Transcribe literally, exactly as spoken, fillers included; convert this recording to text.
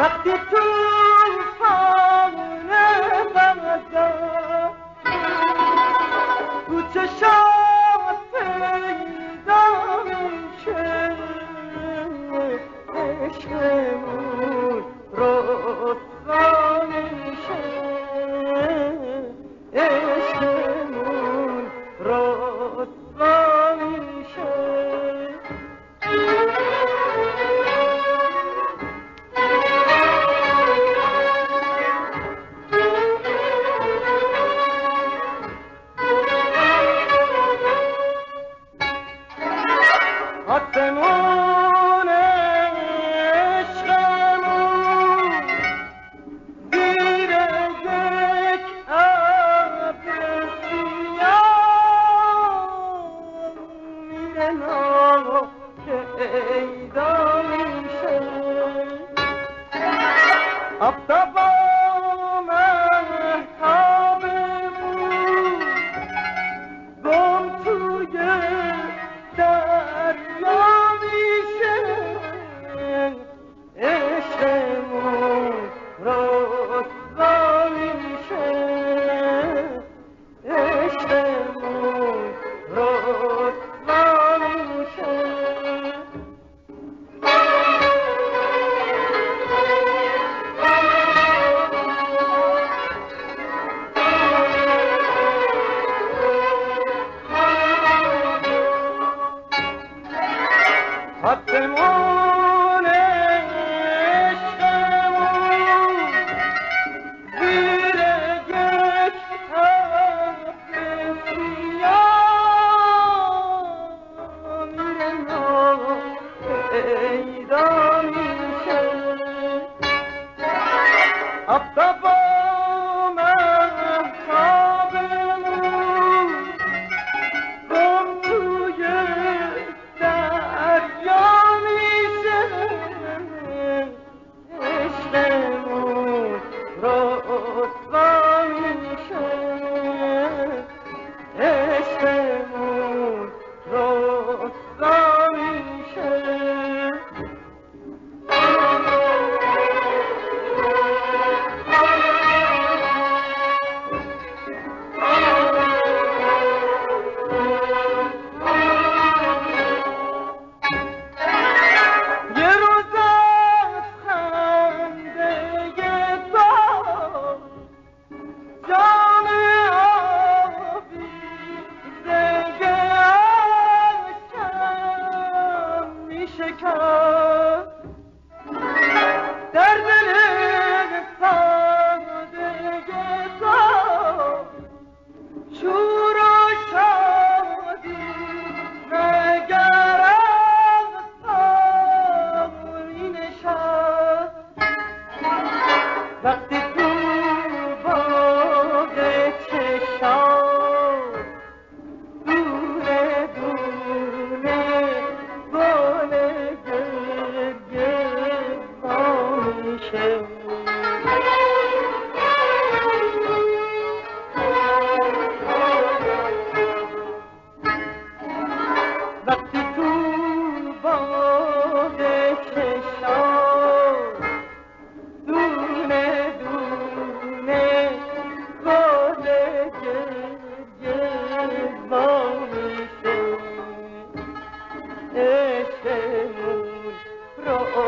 وقتی توفان بغضب تو چشات پیدا میشه، عشقمون رسوا میشه، عشقمون رسوا میشه. آسمون عشقمون زیر یک ابر سیاه میره ناپیدا میشه. آفتابا مهتابمون گم توی دریا میشه، عشقمون رسوا میشه، عشقمون رسوا میشه. آسمون عشقمون زیر یک ابر سیاه میره ناپیدا میشه. آفتابا مهتابمون گم توی دریا میشه، عشقمون رسوا میشه، عشقمون رسوا میشه. یه روز از خنده تو جام آویزه اشکم میشکست، در دل ساده تو شور و شادی مگر از ساری نشست. وقتی تو باغ چشات دونه دونه گل گریه وا میشه، وقتی تو باغ چشات دونه دونه گل گریه وا میشه، عشقمون رو